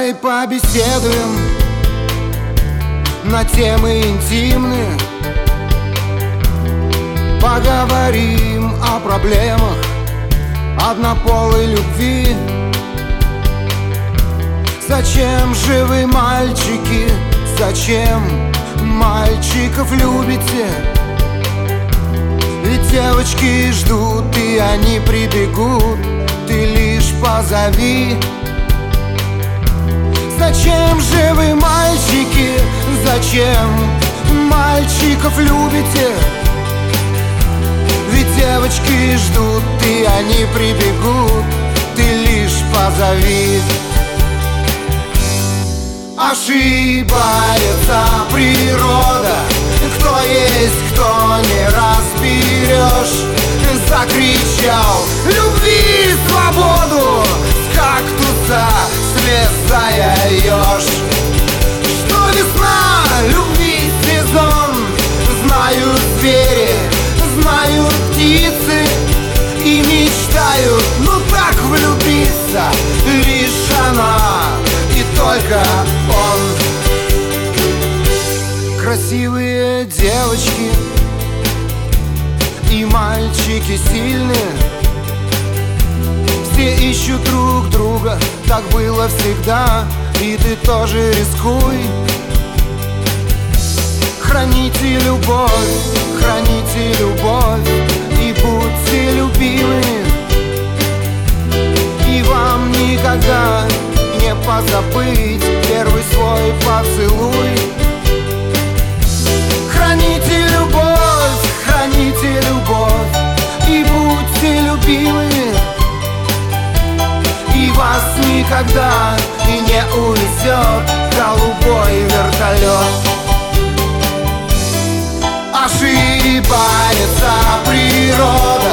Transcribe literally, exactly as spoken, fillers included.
Давай побеседуем на темы интимные, поговорим о проблемах однополой любви. Зачем же вы, мальчики, зачем мальчиков любите? Ведь девочки ждут, и они прибегут, ты лишь позови. Зачем же вы, мальчики, зачем мальчиков любите? Ведь девочки ждут, и они прибегут, ты лишь позови. Ошибается природа, кто есть, кто не разберешь. Закричал любви и свободу, с кактуса слезая еж. Что весна, любви сезон, знают звери, знают птицы и мечтают, ну так влюбиться. Лишь она и только он. Красивые девочки и мальчики сильные, все ищут друг друга, так было всегда, и ты тоже рискуй. Храните любовь, храните любовь и будьте любимы. И вам никогда не позабыть первый свой поцелуй. Храните любовь, храните любовь и будьте любимы. И вас никогда и не унесет голубой вертолет. Ошибается природа,